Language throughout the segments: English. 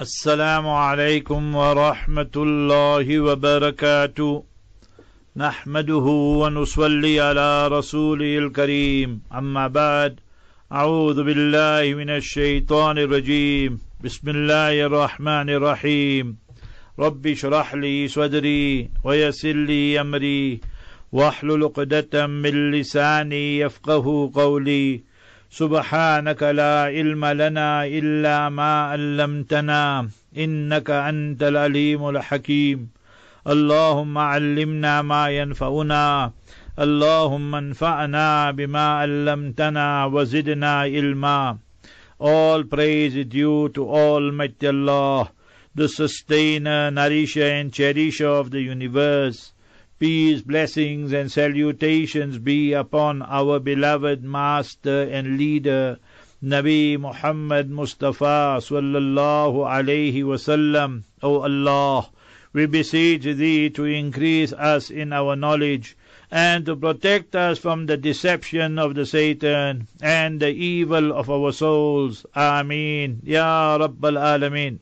السلام عليكم ورحمة الله وبركاته نحمده ونصلي على رسوله الكريم أما بعد أعوذ بالله من الشيطان الرجيم بسم الله الرحمن الرحيم رب اشرح لي صدري ويسر لي أمري واحلل عقدة من لساني يفقه قولي سبحانك لا علم لنا إلا ما علمتنا إنك أنت العليم الحكيم اللهم علمنا ما ينفعنا اللهم انفعنا بما علمتنا وزدنا علما. All praise is due to Almighty Allah, the sustainer, nourisher and cherisher of the universe. Peace, blessings and salutations be upon our beloved master and leader, Nabi Muhammad Mustafa sallallahu alayhi wasallam. O Allah, we beseech Thee to increase us in our knowledge and to protect us from the deception of the Satan and the evil of our souls. Ameen. Ya Rabbal Alameen.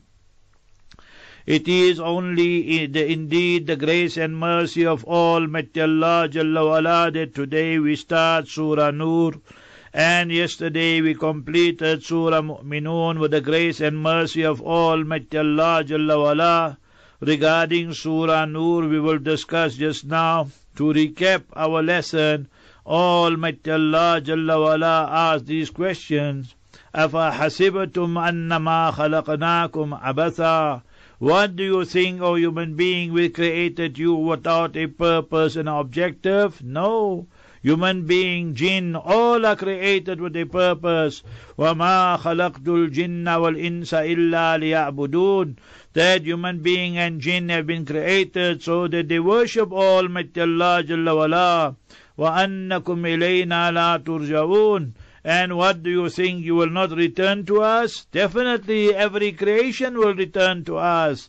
It is only indeed the grace and mercy of Almighty Allah Jalla wa'ala that today we start Surah Nur, and yesterday we completed Surah Mu'minun with the grace and mercy of Almighty Allah Jalla wa'ala. Regarding Surah Nur, we will discuss just now. To recap our lesson, Almighty Allah Jalla wa'ala asked these questions. أَفَحَسِبْتُمْ أَنَّمَا خَلَقْنَاكُمْ عَبَثًا. What do you think, O human being, we created you without a purpose and objective? No. Human being, jinn, all are created with a purpose. وَمَا خَلَقْتُ الْجِنَّ وَالْإِنسَ إِلَّا لِيَعْبُدُونَ. That human being and jinn have been created so that they worship Almighty Allah Jalla wa'ala. وَأَنَّكُمْ إِلَيْنَا لَا تُرْجَعُونَ. And what do you think, you will not return to us? Definitely every creation will return to us.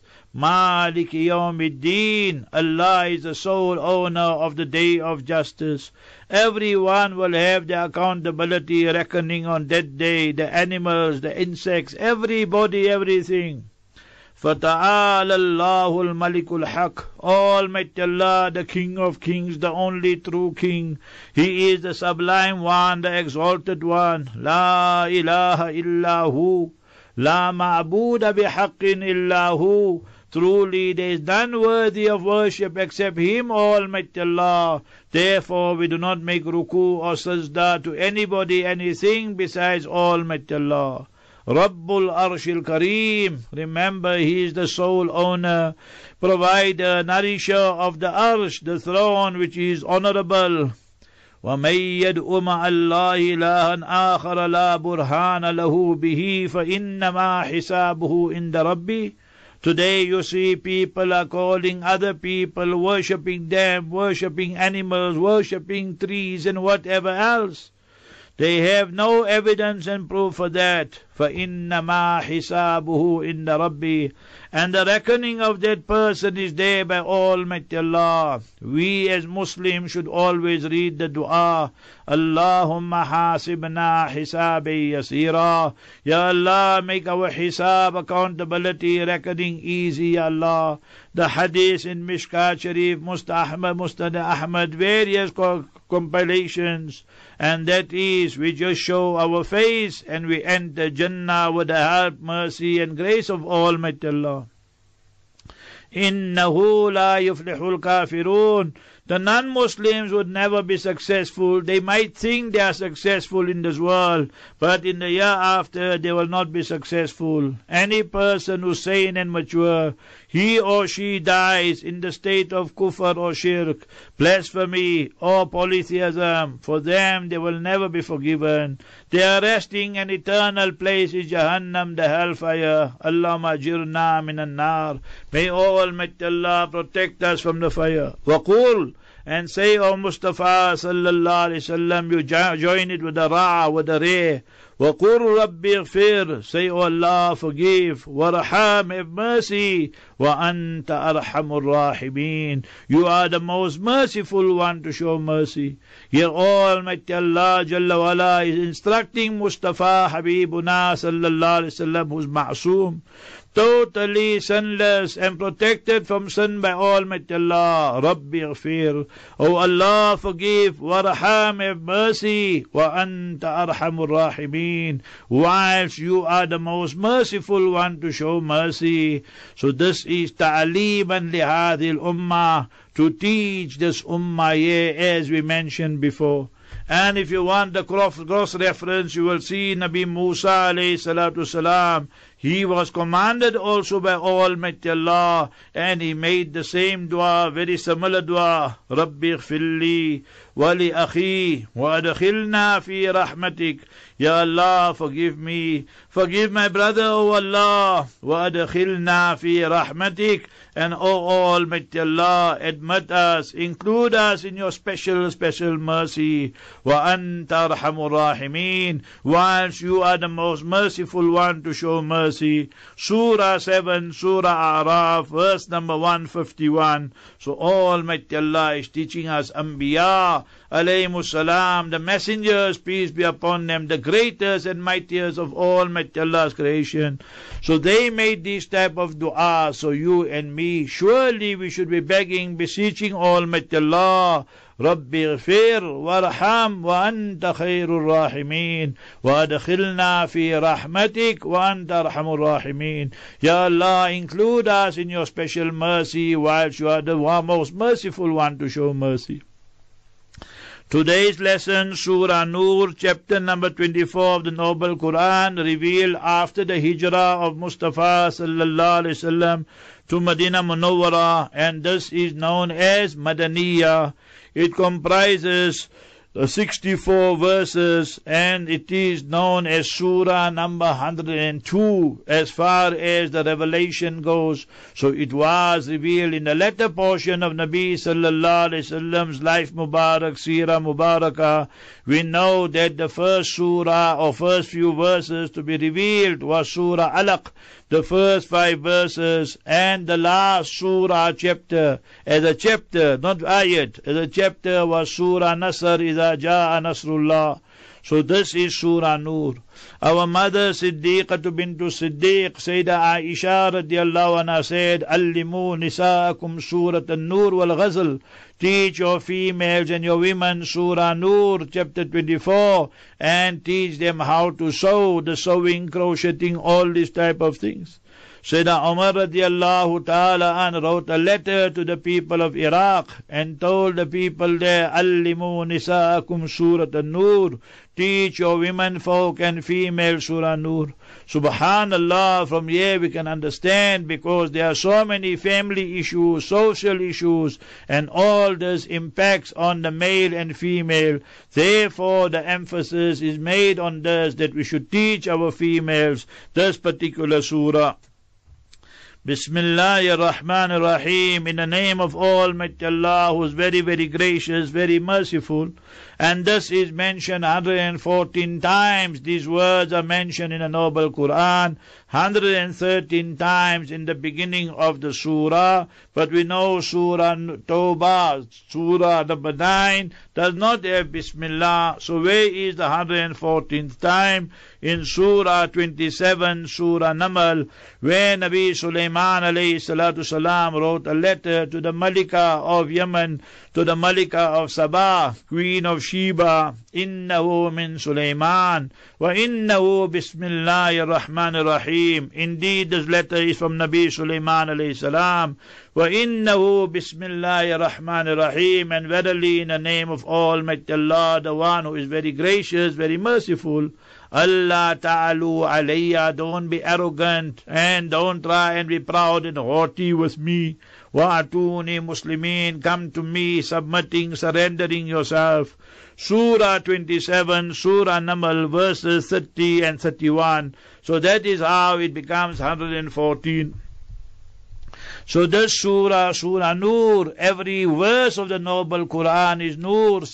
Maliki Yawmiddin. Allah is the sole owner of the day of justice. Everyone will have the accountability reckoning on that day. The animals, the insects, everybody, everything. فَتَعَالَى اللَّهُ الْمَلِكُ الْحَقِّ. Almighty Allah, the King of Kings, the only true King. He is the sublime one, the exalted one. La ilaha illahu. La ma'buda bihaqqin illahu. Truly there is none worthy of worship except Him, Almighty Allah. Therefore we do not make ruku or sajda to anybody, anything besides Almighty Allah. Rabbul Arshil Kareem. Remember, He is the sole owner, provider, nourisher of the Arsh, the throne which is honorable. وَمَن يَدْعُ مَعَ اللَّهِ إِلَٰهًا آخَرَ لَا بُرْهَانَ لَهُ بِهِ فَإِنَّمَا حِسَابُهُ عِندَ رَبِّهِ. Today you see people are calling other people, worshipping them, worshipping animals, worshipping trees and whatever else. They have no evidence and proof for that. فَإِنَّمَا حِسَابُهُ عِندَ رَبِّهِ. And the reckoning of that person is there by Almighty Allah. We as Muslims should always read the dua. Allahumma hasibna hisabi yasira. Ya Allah, make our hisab, accountability, reckoning easy, Ya Allah. The hadith in Mishkat Sharif, Musnad Ahmad, various compilations. And that is, we just show our face and we enter Jannah with the help, mercy and grace of Almighty Allah. إِنَّهُ لَا يُفْلِحُ الْكَافِرُونَ. The non-Muslims would never be successful. They might think they are successful in this world, but in the year after they will not be successful. Any person who's sane and mature, he or she dies in the state of kufr or shirk, blasphemy or polytheism, for them they will never be forgiven. Their resting and eternal place is Jahannam, the hellfire. Allahumma ajirna minan nar. May Almighty Allah protect us from the fire. Waqul. And say, O Mustafa sallallahu alayhi wasallam, you join it with the ra, with the re. وَقُلْ رَبِّ اغْفِرْ. Say, O Allah, forgive. وَرَحَمْ, have mercy. وَأَنْتَ أَرْحَمُ الرَّاحِمِينَ. You are the most merciful one to show mercy. Here Almighty Allah Jalla wa'ala is instructing Mustafa Habibuna sallallahu alayhi wasallam, who's ma'soom, totally sinless and protected from sin by Almighty Allah. Rabbi ighfir, O Allah, forgive, warham, have mercy, wa anta arhamur rahimin, whilst you are the most merciful one to show mercy. So this is ta'aleeman li hadhil ummah, to teach this ummah here, as we mentioned before. And if you want the cross reference, you will see Nabi Musa alayhi salatu salam. He was commanded also by Almighty Allah, and he made the same dua, very similar dua. Rabbi ighfirli wa li akhi wa adkhilna fi rahmatik. Ya Allah, forgive me, forgive my brother, O Allah, wa adkhilna fi rahmatik. And O Almighty Allah, admit us, include us in your special mercy. Wa anta arhamur rahimin, whilst you are the most merciful one to show mercy. Surah 7, Surah A'raf, verse number 151. So Almighty Allah is teaching us Anbiya alayhimus salam, the messengers, peace be upon them, the greatest and mightiest of Almighty Allah's creation. So they made this type of dua. So you and me, surely we should be begging, beseeching Almighty Allah, Rabbi ighfir warham wa anta khairur rahimin wa adkhilna fi rahmatik wa anta arhamur rahimin. Ya Allah, include us in your special mercy, whilst you are the most merciful one to show mercy. Today's lesson, Surah Nur, chapter number 24 of the Noble Quran, revealed after the hijrah of Mustafa sallallahu alaihi wasallam to Medina Munawwara, and this is known as Madaniyah. It comprises 64 verses, and it is known as Surah number 102 as far as the revelation goes. So it was revealed in the latter portion of Nabi sallallahu alaihi wasallam's life Mubarak, Seerah Mubarakah. We know that the first surah or first few verses to be revealed was Surah Alaq, the first 5 verses, and the last surah chapter, as a chapter, not ayat, as a chapter was Surah Nasr, Iza Jaa Nasrullah. So this is Surah Nur. Our mother Siddiqatu bintu Siddiq, Sayyidah Aisha radiallahu anha said, Allimu nisa'akum Surat An-Nur wal Ghazl. Teach your females and your women Surah Nur, chapter 24, and teach them how to sew, the sewing, crocheting, all these type of things. Sayyidina Umar radiallahu ta'ala an wrote a letter to the people of Iraq and told the people there, Allimu nisa'akum Surat An-Nur. Teach your women folk and female Surah Nur. Subhanallah, from here we can understand, because there are so many family issues, social issues, and all this impacts on the male and female. Therefore the emphasis is made on this, that we should teach our females this particular surah. Bismillahir Rahmanir Rahim, in the name of Almighty Allah, who is very, very gracious, very merciful. And this is mentioned 114 times. These words are mentioned in the Noble Quran, 113 times in the beginning of the surah. But we know Surah Tawbah, Surah number 9, does not have Bismillah. So where is the 114th time? In Surah 27, Surah Naml, where Nabi Sulaiman alayhi salatu salam wrote a letter to the Malika of Yemen, to the Malika of Sabah, Queen of Sheba, Innahu min Sulaiman, wa innahu Bismillahir Rahmanir Rahim. Indeed, this letter is from Nabi Sulaiman alayhi salam, wa innahu Bismillahir Rahmanir Rahim, and verily in the name of Almighty Allah, the one who is very gracious, very merciful. Allah ta'alu alayya, don't be arrogant and don't try and be proud and haughty with me. Wa'atuni muslimin, come to me submitting, surrendering yourself. Surah 27, Surah Naml, verses 30 and 31. So that is how it becomes 114. So this surah, Surah Nur, every verse of the Noble Quran is Nur,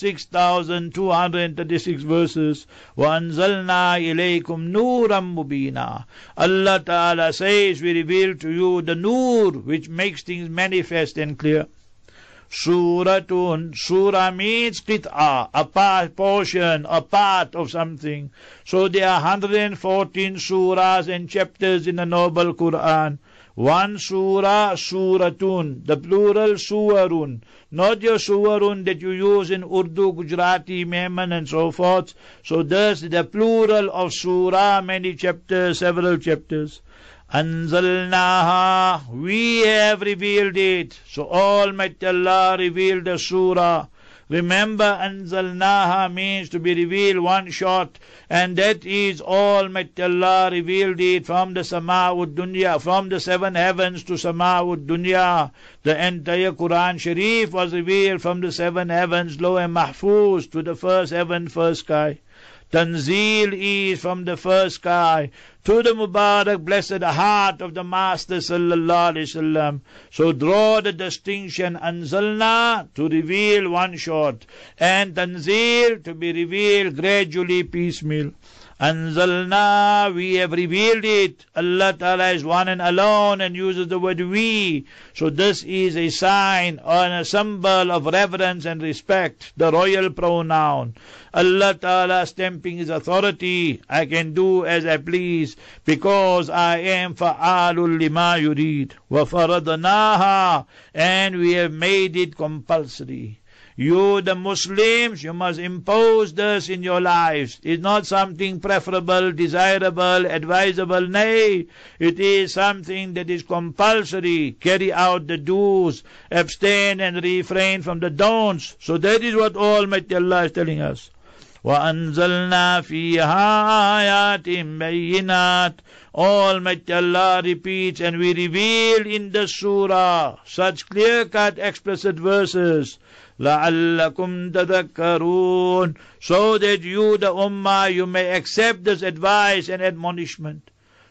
6,236 verses. وَأَنزَلْنَا إِلَيْكُمْ نُورًا مُبِينًا. Allah Ta'ala says, we reveal to you the Nur, which makes things manifest and clear. Suratun. Surah means qit'a, a portion, a part of something. So there are 114 surahs and chapters in the noble Quran. One surah, suratun, the plural suwarun, not your suwarun that you use in Urdu, Gujarati, Memon and so forth. So thus the plural of surah, many chapters, several chapters. Anzalnaha, we have revealed it. So Almighty Allah revealed the surah. Remember, Anzalnaha means to be revealed one shot, and that is Almighty Allah revealed it from the Sama'ud Dunya, from the 7 heavens to Sama'ud Dunya. The entire Quran Sharif was revealed from the 7 heavens, Low and Mahfuz, to the first heaven, first sky. Tanzeel is from the first sky to the Mubarak blessed heart of the Master Sallallahu Alaihi Wasallam. So draw the distinction, Anzalna to reveal one shot, and Tanzeel to be revealed gradually, piecemeal. Anzalna, we have revealed it. Allah Ta'ala is one and alone and uses the word we. So this is a sign and a symbol of reverence and respect, the royal pronoun. Allah Ta'ala stamping his authority. I can do as I please because I am fa'alul lima yurid. Wa faradnaha, and we have made it compulsory. You, the Muslims, you must impose this in your lives. It's not something preferable, desirable, advisable. Nay, it is something that is compulsory. Carry out the do's, abstain and refrain from the don'ts. So that is what Almighty Allah is telling us. وَأَنزَلْنَا فِيهَا آيَاتٍ بَيِّنَاتٍ. Almighty Allah repeats, and we reveal in the surah such clear-cut explicit verses, لَعَلَّكُمْ تَذَكَّرُونَ, so that you, the Ummah, you may accept this advice and admonishment.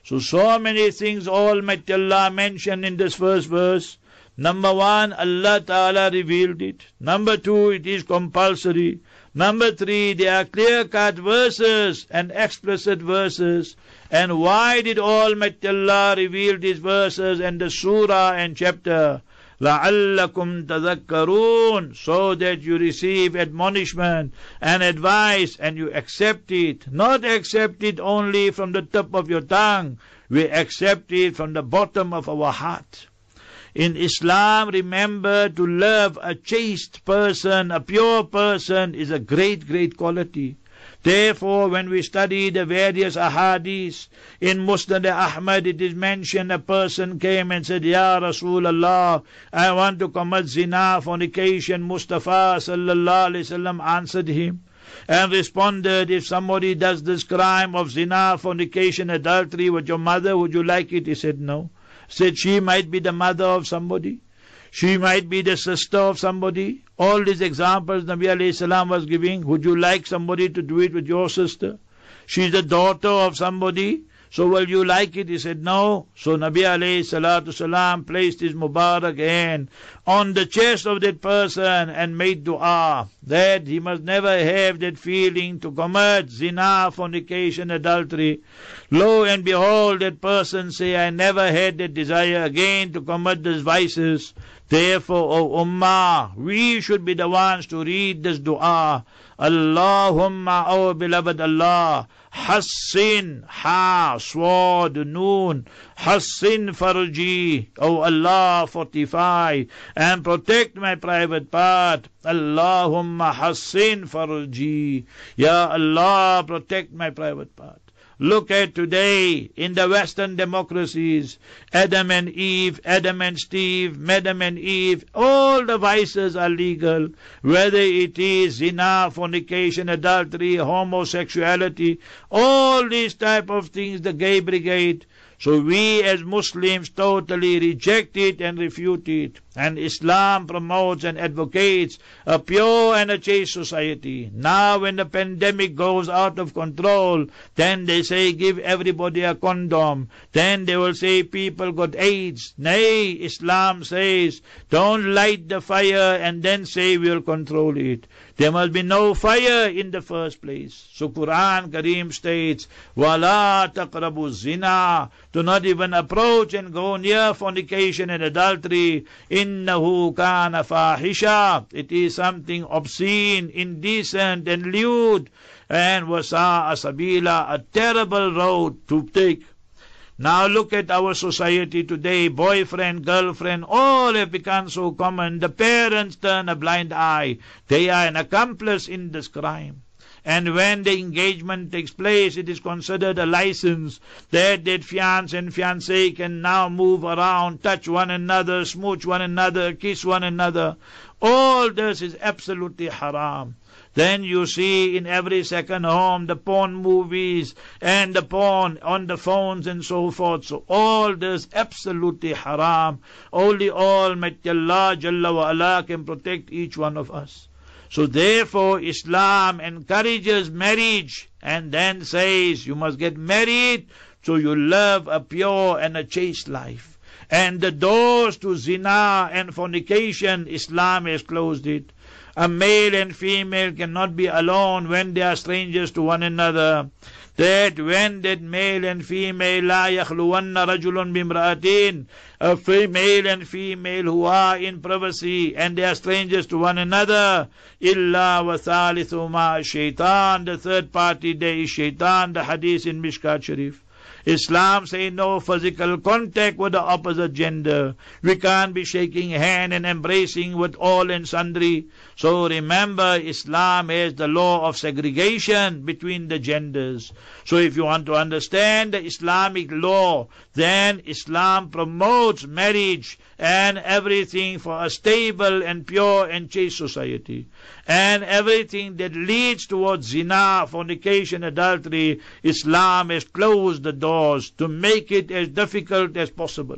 So many things Almighty Allah mentioned in this first verse. Number 1, Allah Ta'ala revealed it. Number 2, it is compulsory. Number 3, there are clear-cut verses and explicit verses. And why did Almighty Allah reveal these verses and the surah and chapter? لَعَلَّكُمْ تَذَكَّرُونَ, so that you receive admonishment and advice and you accept it. Not accept it only from the tip of your tongue. We accept it from the bottom of our heart. In Islam, remember, to love a chaste person, a pure person, is a great, great quality. Therefore, when we study the various ahadith, in Musnad Ahmad it is mentioned a person came and said, Ya Rasulullah, I want to commit zina, fornication. Mustafa Sallallahu Alaihi Wasallam answered him and responded, if somebody does this crime of zina, fornication, adultery with your mother, would you like it? He said, no. Said, she might be the mother of somebody. She might be the sister of somebody. All these examples Nabi alayhi salam was giving. Would you like somebody to do it with your sister? She's the daughter of somebody. So will you like it? He said, no. So Nabi alayhi salatu salam placed his Mubarak hand on the chest of that person and made dua that he must never have that feeling to commit zina, fornication, adultery. Lo and behold, that person say, I never had that desire again to commit these vices. Therefore, O Ummah, we should be the ones to read this dua. Allahumma, O beloved Allah, Hassin, Ha, Swad, Noon, Hassin Farji, O Allah, fortify and protect my private part. Allahumma Hassin Farji, Ya Allah, protect my private part. Look at today in the Western democracies, Adam and Eve, Adam and Steve, Madam and Eve, all the vices are legal. Whether it is zina, fornication, adultery, homosexuality, all these type of things, the gay brigade. So we as Muslims totally reject it and refute it. And Islam promotes and advocates a pure and a chaste society. Now when the pandemic goes out of control, then they say give everybody a condom. Then they will say people got AIDS. Nay, Islam says don't light the fire and then say we'll control it. There must be no fire in the first place. So Quran Kareem states, وَلَا تَقْرَبُوا الزِّنَا, Do not even approach and go near fornication and adultery. Innahu kana fahisha. It is something obscene, indecent and lewd. And wasa'a sabila, a terrible road to take. Now look at our society today. Boyfriend, girlfriend, all have become so common. The parents turn a blind eye. They are an accomplice in this crime. And when the engagement takes place, it is considered a license that fiancé and fiancée can now move around, touch one another, smooch one another, kiss one another. All this is absolutely haram. Then you see in every second home the porn movies and the porn on the phones and so forth. So all this absolutely haram. Only Almighty Allah Jalla wa Ala can protect each one of us. So therefore Islam encourages marriage and then says you must get married so you live a pure and a chaste life. And the doors to zina and fornication, Islam has closed it. A male and female cannot be alone when they are strangers to one another. That when that male and female, la yakhluwanna rajulun bimra'atin, a male and female who are in privacy and they are strangers to one another, illa wa thalithu ma shaitan, the third party there is shaitan, the hadith in Mishkat Sharif. Islam says no physical contact with the opposite gender. We can't be shaking hand and embracing with all and sundry. So remember, Islam has the law of segregation between the genders. So if you want to understand the Islamic law, then Islam promotes marriage and everything for a stable and pure and chaste society. And everything that leads towards zina, fornication, adultery, Islam has closed the doors to make it as difficult as possible.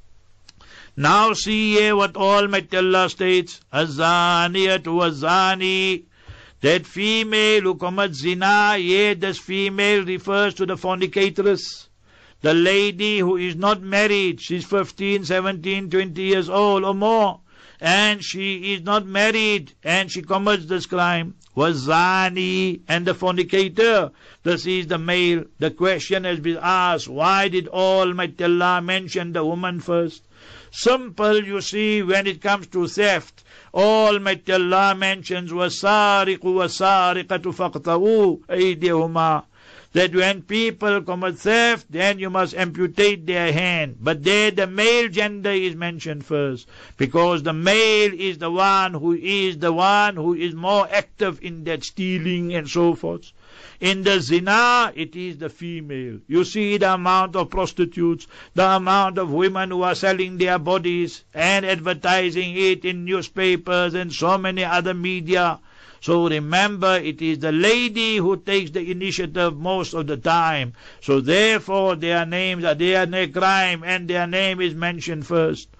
Now see here what Almighty Allah states, Az-zaniyatu waz-zani, that female who commits zina, yet this female refers to the fornicatress. The lady who is not married, she's 15, 17, 20 years old or more, and she is not married and she commits this crime. Wazani, and the fornicator, this is the male. The question has been asked, why did Almighty Allah mention the woman first? Simple, you see, when it comes to theft, Almighty Allah mentions wasariqu wasariqatu faqta'u aydihuma, that when people commit theft, then you must amputate their hand. But there the male gender is mentioned first, because the male is the one who is more active in that stealing and so forth. In the zina, it is the female. You see the amount of prostitutes, the amount of women who are selling their bodies and advertising it in newspapers and so many other media. So remember, it is the lady who takes the initiative most of the time. So therefore their names are their crime and their name is mentioned first.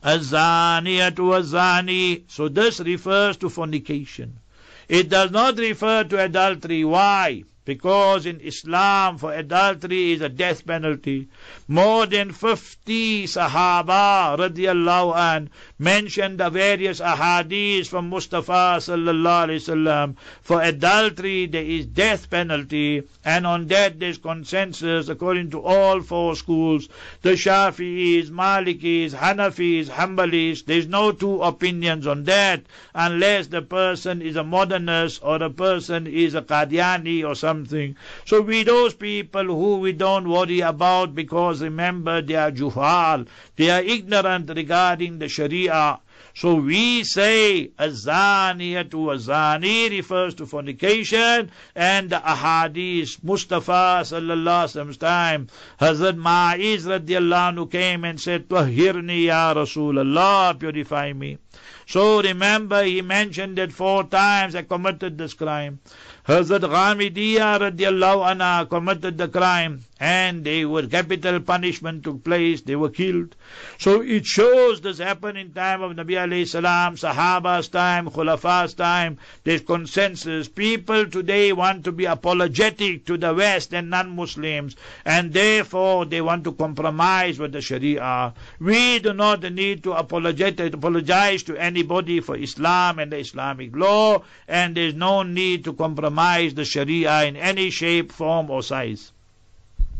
Az-zaniyatu az-zani. So this refers to fornication. It does not refer to adultery. Why? Because in Islam, for adultery is a death penalty. More than 50 Sahaba radiallahu an mentioned the various ahadith from Mustafa sallallahu alaihi wasallam. For adultery there is death penalty, and on that there is consensus according to all four schools, the Shafi'is, Malikis, Hanafis, Hanbalis. There is no two opinions on that, unless the person is a modernist or the person is a Qadiani or something. So we those people who we don't worry about, because remember they are juhal, they are ignorant regarding the Sharia. So we say Az-zaniyatu az-zani refers to fornication, and the ahadith, Mustafa sallallahu alaihi wasallam's time, Hazrat Ma'iz radiallahu anhu came and said, Tahhirni ya Rasulullah, purify me. So remember, he mentioned that 4 times I committed this crime. Hazrat Ghamidiyya radiallahu anha committed the crime, and capital punishment took place, they were killed. So it shows this happened in time of Nabi alayhi salam, Sahaba's time, Khulafa's time. There's consensus. People today want to be apologetic to the West and non-Muslims, and therefore they want to compromise with the Sharia. We do not need to apologize to anybody for Islam and the Islamic law, and there's no need to compromise the Sharia in any shape, form or size.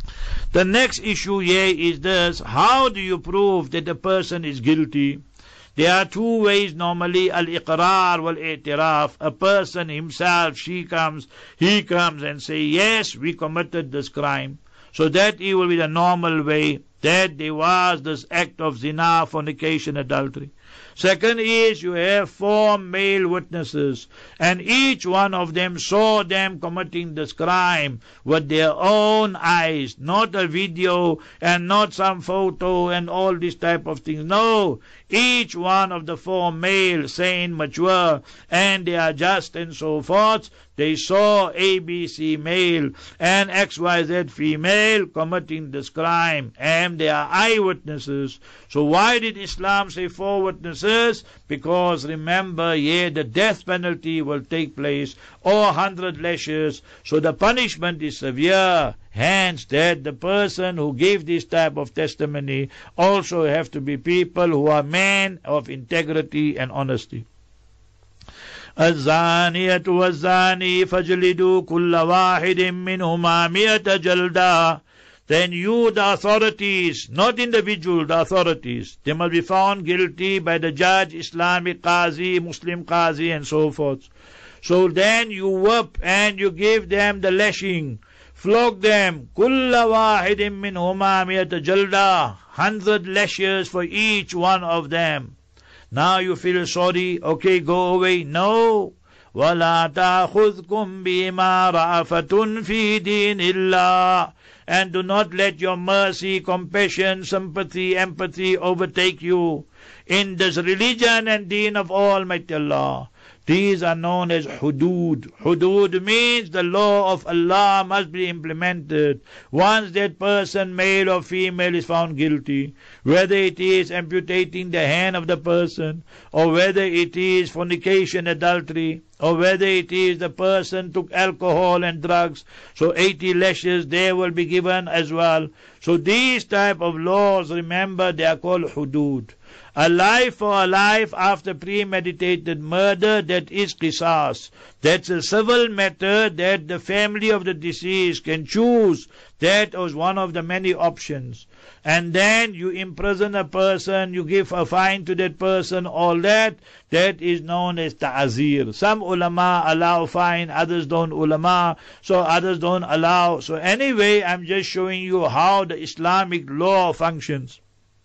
The next issue here is this: how do you prove that a person is guilty? There are two ways normally, al-iqrar wal-i'tiraf. A person himself, he comes and say, yes, we committed this crime. So that it will be the normal way, that there was this act of zina, fornication, adultery. Second is you have 4 male witnesses, and each one of them saw them committing this crime with their own eyes, not a video and not some photo and all this type of things. No, each one of the 4 male, sane, mature, and they are just and so forth. They saw ABC male and XYZ female committing this crime, and they are eyewitnesses. So why did Islam say 4 witnesses? Because remember, the death penalty will take place, or 100 lashes. So the punishment is severe. Hence, that the person who gave this type of testimony also have to be people who are men of integrity and honesty. الزانية والزاني فاجلدوا كل واحد منهما 100 جلدة. Then you, the authorities, not individual, the authorities, they must be found guilty by the judge, Islamic Qazi, Muslim Qazi, and so forth. So then you whip and you give them the lashing, flog them, كل واحد منهما 100 جلدة, 100 lashes for each one of them. Now you feel sorry, okay, go away. No. وَلَا تَأْخُذْكُمْ بِمَا رَأَفَةٌ فِي دِينِ اللَّهِ. And do not let your mercy, compassion, sympathy, empathy overtake you in this religion and deen of Almighty Allah. These are known as hudud. Hudud means the law of Allah must be implemented once that person, male or female, is found guilty. Whether it is amputating the hand of the person, or whether it is fornication, adultery, or whether it is the person took alcohol and drugs. So 80 lashes there will be given as well. So these type of laws, remember, they are called hudud. A life for a life after premeditated murder, that is qisas. That's a civil matter that the family of the deceased can choose. That was one of the many options. And then you imprison a person, you give a fine to that person, all that is known as ta'azir. Some ulama allow fine, others don't ulama, so others don't allow. So anyway, I'm just showing you how the Islamic law functions.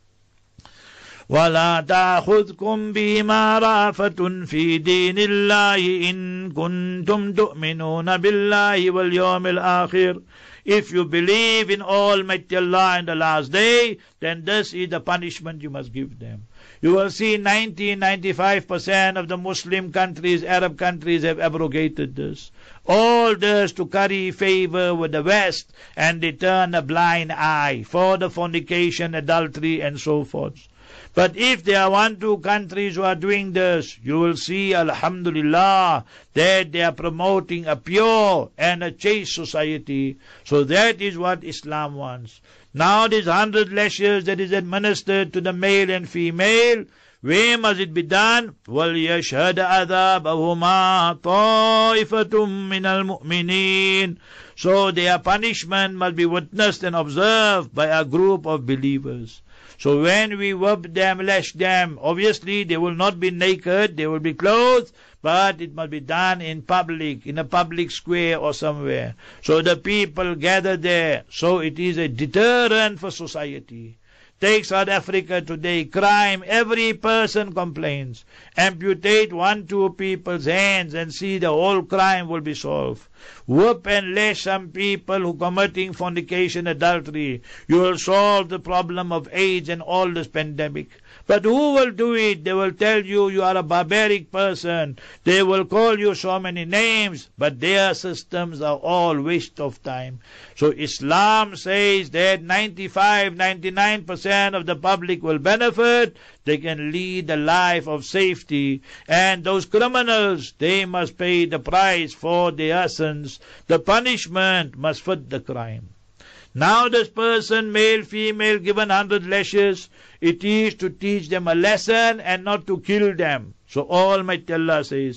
وَلَا تَأْخُذْكُمْ بِهِمَا رَأْفَةٌ فِي دِينِ اللَّهِ إِن كُنْتُمْ تُؤْمِنُونَ بِاللَّهِ وَالْيَوْمِ الْآخِرِ. If you believe in Almighty Allah and the last day, then this is the punishment you must give them. You will see 95% of the Muslim countries, Arab countries, have abrogated this. All this to curry favor with the West, and they turn a blind eye for the fornication, adultery, and so forth. But if there are 1-2 countries who are doing this, you will see, alhamdulillah, that they are promoting a pure and a chaste society. So that is what Islam wants. Now this 100 lashes that is administered to the male and female, where must it be done? وَلْيَشْهَدَ عَذَابَهُمَا طَائِفَةٌ مِّنَ الْمُؤْمِنِينَ. So their punishment must be witnessed and observed by a group of believers. So when we whip them, lash them, obviously they will not be naked, they will be clothed, but it must be done in public, in a public square or somewhere. So the people gather there. So it is a deterrent for society. Take South Africa today, crime, every person complains. Amputate 1-2 people's hands and see the whole crime will be solved. Whoop and lash some people who committing fornication, adultery. You will solve the problem of AIDS and all this pandemic. But who will do it? They will tell you you are a barbaric person. They will call you so many names, but their systems are all waste of time. So Islam says that 99% of the public will benefit. They can lead a life of safety. And those criminals, they must pay the price for their sins. The punishment must fit the crime. Now this person, male, female, given 100 lashes, it is to teach them a lesson and not to kill them. So Almighty Allah says,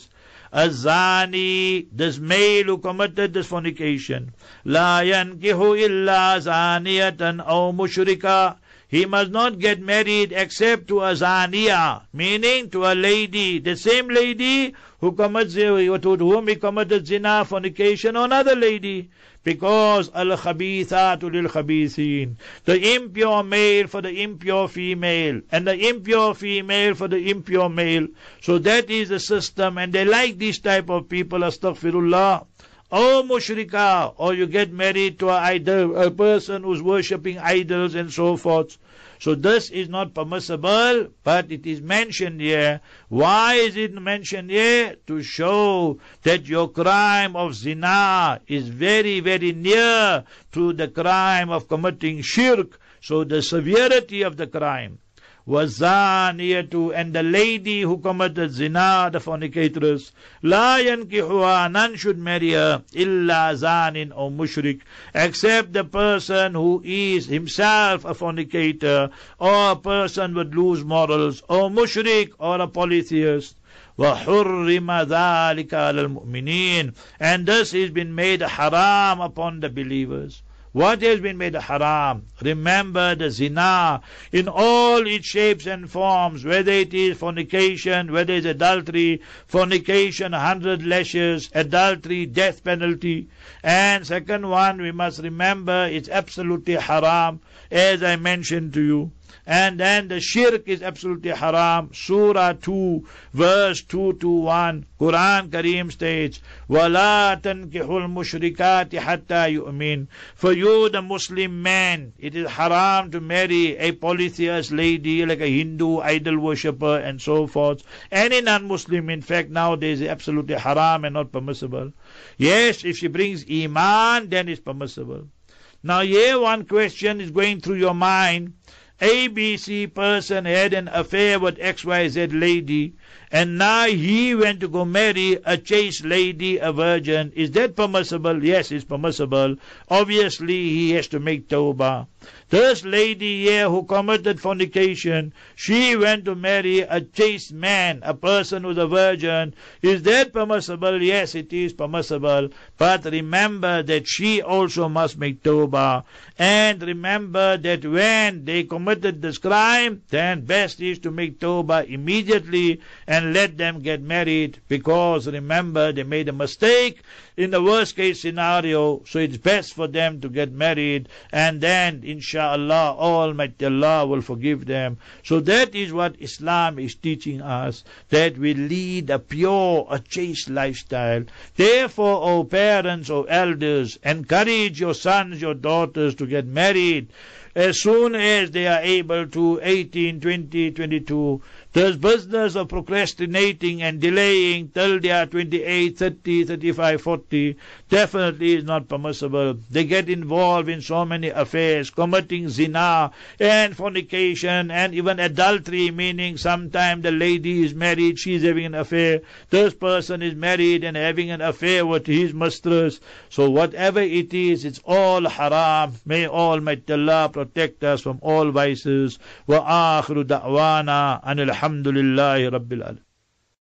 Azani, this male who committed this fornication, la yankihu illa zaniyatan aw mushrika. He must not get married except to a zaniya, meaning to a lady, the same lady who commits, to whom he committed zina, fornication, or another lady. Because al-khabithatu lil-khabithin, the impure male for the impure female, and the impure female for the impure male. So that is the system, and they like this type of people, astaghfirullah. Oh mushrika, or you get married to a person who's worshipping idols and so forth. So this is not permissible, but it is mentioned here. Why is it mentioned here? To show that your crime of zina is very, very near to the crime of committing shirk. So the severity of the crime. وَالزَّانِيَةُ, and the lady who committed zina, the fornicatress, لَا يَنْكِحُهَا, none should marry her, إِلَّا زَانٍ or mushrik, except the person who is himself a fornicator, or a person with loose morals, or mushrik, or a polytheist. وَحُرِّمَ ذَلِكَ عَلَى الْمُؤْمِنِينَ, and this has been made haram upon the believers. What has been made haram? Remember the zina in all its shapes and forms, whether it is fornication, whether it is adultery, fornication 100 lashes, adultery death penalty. And second one, we must remember it's absolutely haram, as I mentioned to you. And then the shirk is absolutely haram. Surah 2, verse 221, Quran Kareem states, وَلَا تَنْكِحُ الْمُشْرِكَاتِ حَتَّى يُؤْمِنْ. For you, the Muslim man, it is haram to marry a polytheist lady, like a Hindu idol worshipper and so forth. Any non-Muslim, in fact, nowadays is absolutely haram and not permissible. Yes, if she brings iman, then it's permissible. Now here one question is going through your mind. ABC person had an affair with XYZ lady, and now he went to go marry a chaste lady, a virgin. Is that permissible? Yes, it's permissible. Obviously, he has to make tawbah. This lady here who committed fornication, she went to marry a chaste man, a person who's a virgin. Is that permissible? Yes, it is permissible. But remember that she also must make tawbah. And remember that when they committed this crime, then best is to make tawbah immediately and let them get married, because remember they made a mistake in the worst case scenario, so it's best for them to get married, and then inshallah Almighty Allah will forgive them. So that is what Islam is teaching us, that we lead a pure, a chaste lifestyle. Therefore, O parents, O elders, encourage your sons, your daughters to get married as soon as they are able to, 18, 20, 22. This business of procrastinating and delaying till they are 28, 30, 35, 40 definitely is not permissible. They get involved in so many affairs, committing zina and fornication and even adultery, meaning sometimes the lady is married, she is having an affair. This person is married and having an affair with his mistress. So whatever it is, it's all haram. May Almighty Allah protect us from all vices. Wa akhiru da'wana anil Alhamdulillahi Rabbil Alamin.